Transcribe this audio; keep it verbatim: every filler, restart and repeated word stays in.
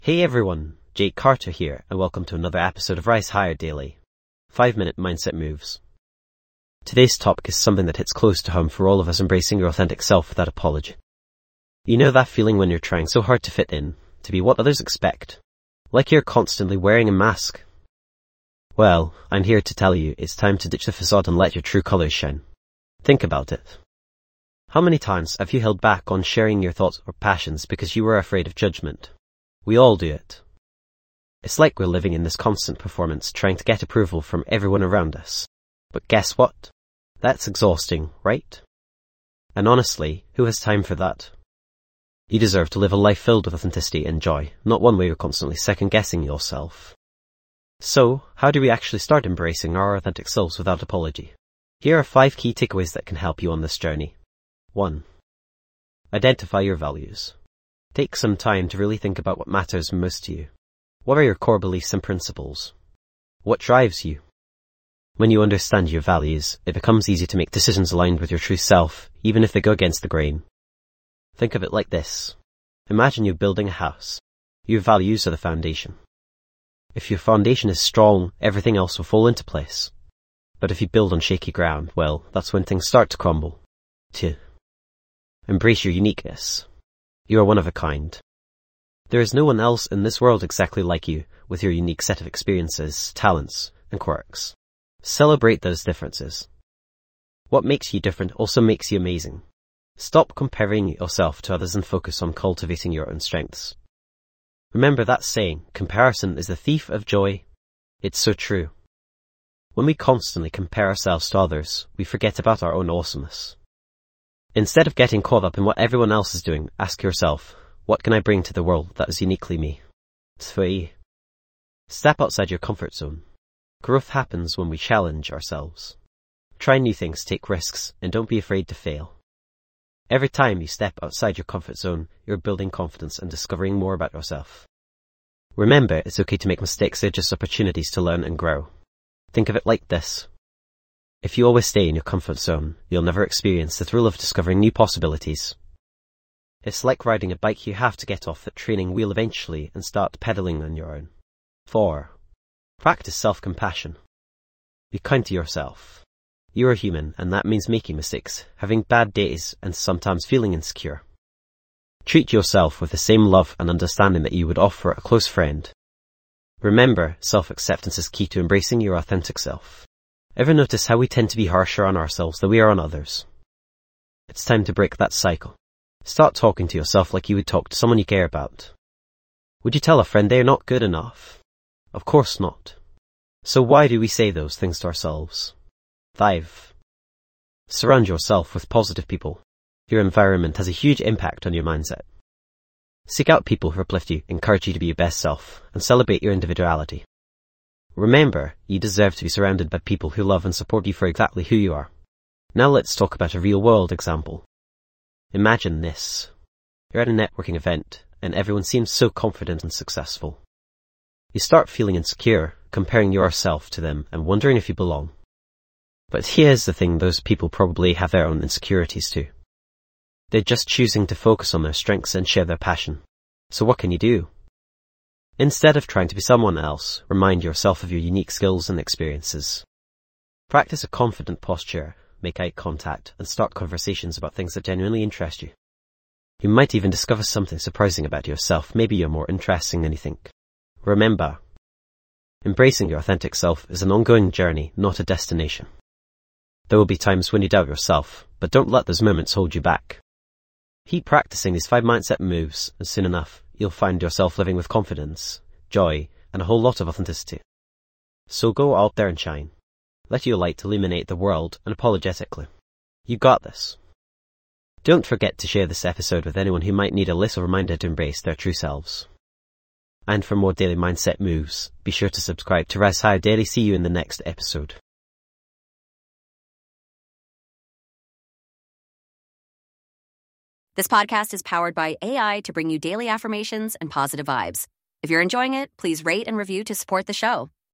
Hey everyone, Jake Carter here, and welcome to another episode of Rise Higher Daily, five minute Mindset Moves. Today's topic is something that hits close to home for all of us: embracing your authentic self without apology. You know that feeling when you're trying so hard to fit in, to be what others expect, like you're constantly wearing a mask? Well, I'm here to tell you it's time to ditch the facade and let your true colors shine. Think about it. How many times have you held back on sharing your thoughts or passions because you were afraid of judgment? We all do it. It's like we're living in this constant performance, trying to get approval from everyone around us. But guess what? That's exhausting, right? And honestly, who has time for that? You deserve to live a life filled with authenticity and joy, not one where you're constantly second-guessing yourself. So, how do we actually start embracing our authentic selves without apology? Here are five key takeaways that can help you on this journey. one. Identify your values. Take some time to really think about what matters most to you. What are your core beliefs and principles? What drives you? When you understand your values, it becomes easier to make decisions aligned with your true self, even if they go against the grain. Think of it like this. Imagine you're building a house. Your values are the foundation. If your foundation is strong, everything else will fall into place. But if you build on shaky ground, well, that's when things start to crumble. two. Embrace your uniqueness. You are one of a kind. There is no one else in this world exactly like you, with your unique set of experiences, talents, and quirks. Celebrate those differences. What makes you different also makes you amazing. Stop comparing yourself to others and focus on cultivating your own strengths. Remember that saying, comparison is the thief of joy. It's so true. When we constantly compare ourselves to others, we forget about our own awesomeness. Instead of getting caught up in what everyone else is doing, ask yourself, what can I bring to the world that is uniquely me? three. Step outside your comfort zone. Growth happens when we challenge ourselves. Try new things, take risks, and don't be afraid to fail. Every time you step outside your comfort zone, you're building confidence and discovering more about yourself. Remember, it's okay to make mistakes. They're just opportunities to learn and grow. Think of it like this. If you always stay in your comfort zone, you'll never experience the thrill of discovering new possibilities. It's like riding a bike. You have to get off that training wheel eventually and start pedaling on your own. four. Practice self-compassion. Be kind to yourself. You are human, and that means making mistakes, having bad days, and sometimes feeling insecure. Treat yourself with the same love and understanding that you would offer a close friend. Remember, self-acceptance is key to embracing your authentic self. Ever notice how we tend to be harsher on ourselves than we are on others? It's time to break that cycle. Start talking to yourself like you would talk to someone you care about. Would you tell a friend they are not good enough? Of course not. So why do we say those things to ourselves? five. Surround yourself with positive people. Your environment has a huge impact on your mindset. Seek out people who uplift you, encourage you to be your best self, and celebrate your individuality. Remember, you deserve to be surrounded by people who love and support you for exactly who you are. Now let's talk about a real-world example. Imagine this. You're at a networking event, and everyone seems so confident and successful. You start feeling insecure, comparing yourself to them, and wondering if you belong. But here's the thing, those people probably have their own insecurities too. They're just choosing to focus on their strengths and share their passion. So what can you do? Instead of trying to be someone else, remind yourself of your unique skills and experiences. Practice a confident posture, make eye contact, and start conversations about things that genuinely interest you. You might even discover something surprising about yourself. Maybe you're more interesting than you think. Remember, embracing your authentic self is an ongoing journey, not a destination. There will be times when you doubt yourself, but don't let those moments hold you back. Keep practicing these five mindset moves, and soon enough, you'll find yourself living with confidence, joy, and a whole lot of authenticity. So go out there and shine. Let your light illuminate the world unapologetically. You got this. Don't forget to share this episode with anyone who might need a little reminder to embrace their true selves. And for more daily mindset moves, be sure to subscribe to Rise Higher Daily. See you in the next episode. This podcast is powered by A I to bring you daily affirmations and positive vibes. If you're enjoying it, please rate and review to support the show.